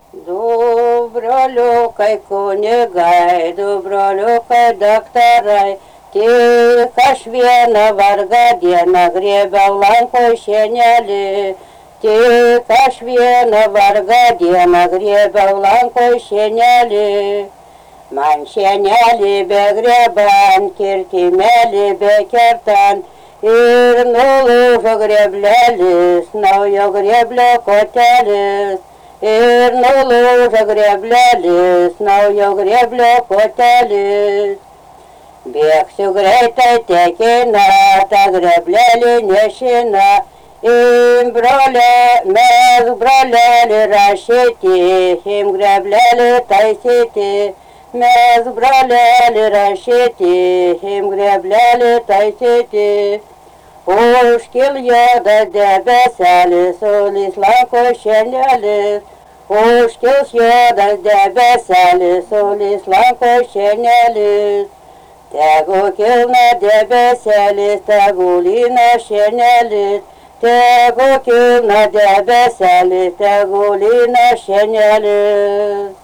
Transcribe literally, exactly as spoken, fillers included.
Добролюкай кunigai, добролюкай daktarai, tik aš vieną vargą dieną griebiau lanko šienelį, tik aš vieną vargą dieną griebiau lanko šienelį. Man šienelį begriebant, kirtimelį bekertant ir nulūžo grėblelis, naujo grėblio kotelis. Ir nulūžo grėblelis, naujo grėblio kotelis. Bėgsiu greitai tekina, tą grėblelį nešina. Im brolė, mes brolelį rašyti, im grėblelį taisyti. Mes brolelį rašyti, im grėblelį taisyti. Užkil juodas debeselis, ulis lanko šienėlis. Užkils juodas debeselis, ulis lanko šienėlis. Tegu kilna debeselis, tegu lyna šienėlis. Tegu kilna debeselis, tegu lyna šienėlis.